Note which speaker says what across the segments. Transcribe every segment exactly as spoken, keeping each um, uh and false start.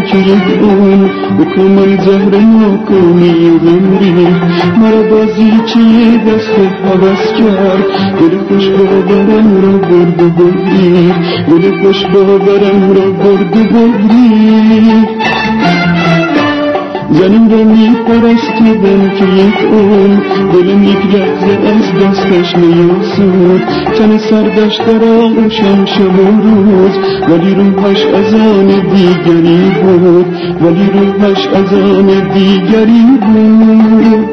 Speaker 1: که یک اون بکنم زهر ناکامی و غمری مرا بازی چه دست حوث کرد گل خوش باورم را برد و بردی گل خوش باورم را برد و بردی زنم را می پرستیدم که یک اون دلم یک لحظه از دستش نیاسود تن سردش در آغوشم شب و روز ولی روحش از آن دیگری بود ولی روحش از آن دیگری بود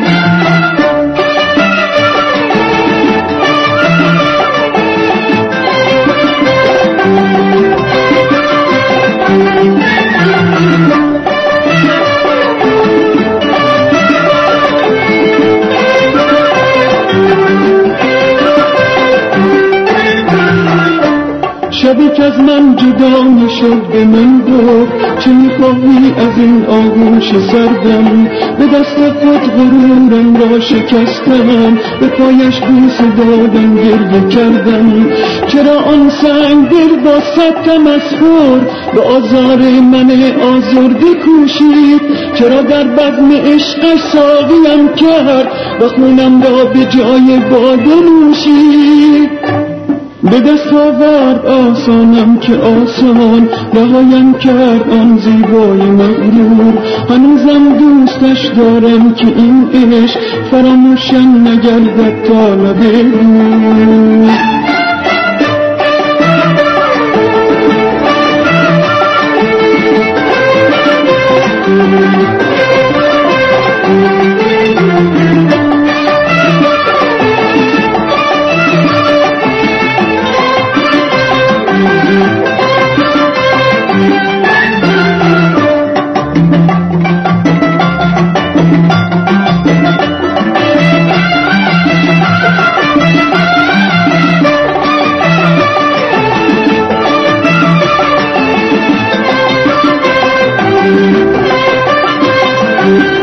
Speaker 1: شبی که از من جدا نشد به من گفت چه میخواهی از این آغوش سردم به دست خود غرورم را شکستم به پایش بوس دادم گریه کردم چرا آن سنگ دل با صد تمسخر به آزار من آزرده کوشید چرا در بزم عشقش ساقیم کرد و خونم را به جای باده نوشید به دست آورد آسانم که آسان رهایم کرد آن زیبای مغرور هنوزم دوستش دارم که این عشق فراموشم نگردد تا لب روح Thank you.